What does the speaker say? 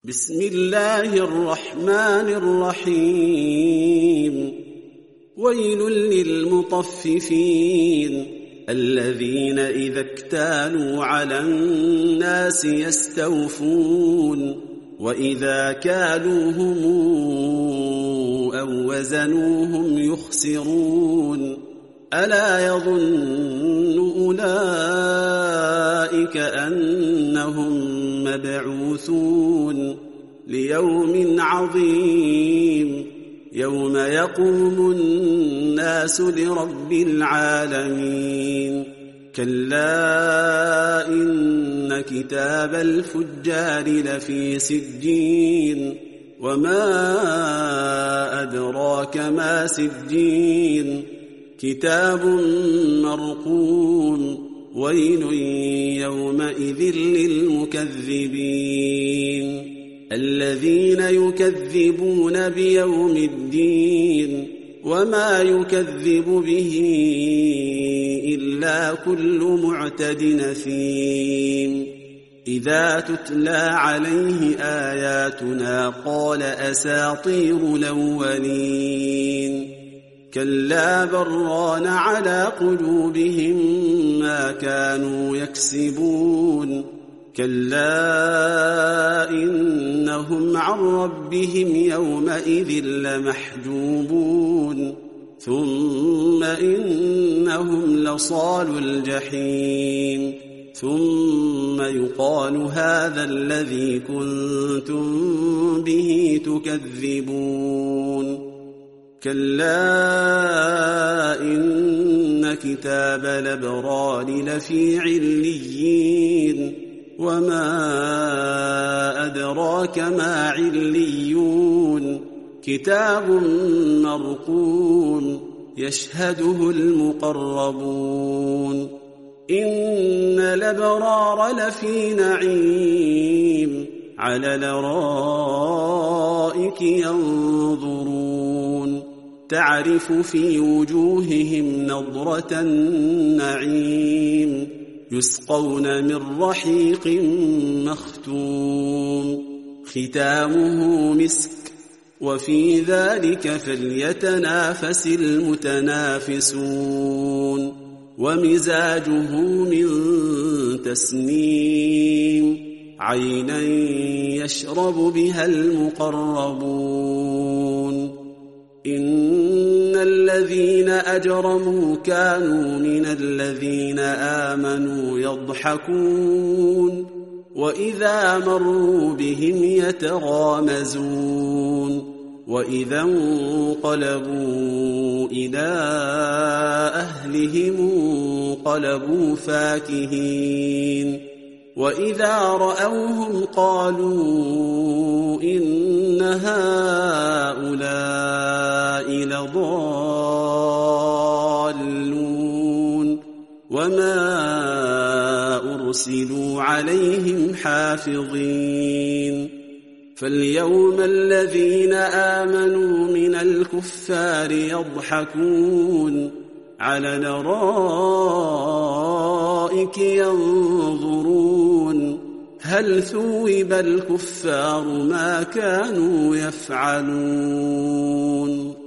بسم الله الرحمن الرحيم. ويل للمطففين الذين إذا اكتالوا على الناس يستوفون وإذا كالوهم أو وزنوهم يخسرون. ألا يظن أولئك أنهم مبعوثون ليوم عظيم يوم يقوم الناس لرب العالمين. كلا إن كتاب الفجار لفي سجين وما أدراك ما سجين كتاب مرقوم. ويل يومئذ للمكذبين الذين يكذبون بيوم الدين وما يكذب به إلا كل معتد أثيم. إذا تتلى عليه آياتنا قال أساطير الأولين. كلا بران على قلوبهم ما كانوا يكسبون. كلا إنهم عن ربهم يومئذ لمحجوبون. ثم إنهم لصالوا الجحيم. ثم يقال هذا الذي كنتم به تكذبون. كلا إن كتاب الأبرار لفي عليين وما أدراك ما عليون كتاب مرقوم يشهده المقربون. إن الأبرار لفي نعيم على الأرائك ينظرون تعرف في وجوههم نضرة النعيم يسقون من رحيق مختوم ختامه مسك وفي ذلك فليتنافس المتنافسون. ومزاجه من تسنيم عينا يشرب بها المقربون. إن الذين أجرموا كانوا من الذين آمنوا يضحكون وإذا مروا بهم يتغامزون. وإذا انقلبوا إلى أهلهم انقلبوا فاكهين. وإذا رأوهم قالوا إن هؤلاء لضالون وما أرسلوا عليهم حافظين. فاليوم الذين آمنوا من الكفار يضحكون على الأرائك ينظرون هل ثوب الكفار ما كانوا يفعلون.